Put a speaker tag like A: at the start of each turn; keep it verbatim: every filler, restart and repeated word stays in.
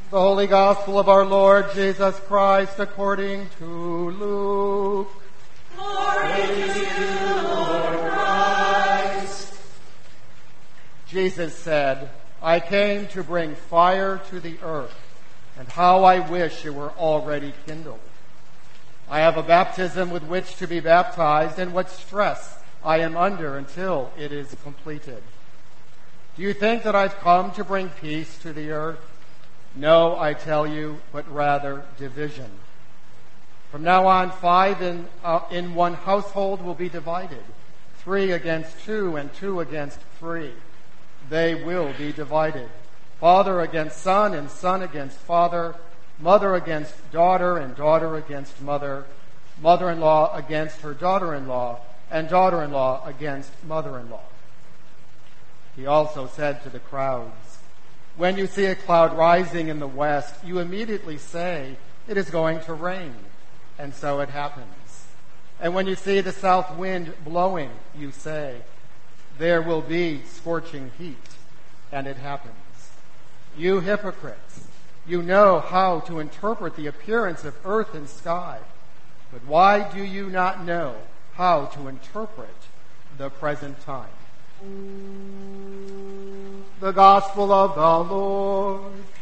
A: The Holy Gospel of our Lord Jesus Christ according to Luke.
B: Glory to you, Lord Christ.
A: Jesus said, I came to bring fire to the earth, and how I wish it were already kindled. I have a baptism with which to be baptized, and what stress I am under until it is completed. Do you think that I've come to bring peace to the earth? No, I tell you, but rather division. From now on, five in, uh, in one household will be divided, three against two and two against three. They will be divided. Father against son and son against father, mother against daughter and daughter against mother, mother-in-law against her daughter-in-law, and daughter-in-law against mother-in-law. He also said to the crowds, when you see a cloud rising in the west, you immediately say, it is going to rain. And so it happens. And when you see the south wind blowing, you say, there will be scorching heat. And it happens. You hypocrites, you know how to interpret the appearance of earth and sky. But why do you not know how to interpret the present time? The Gospel of the Lord.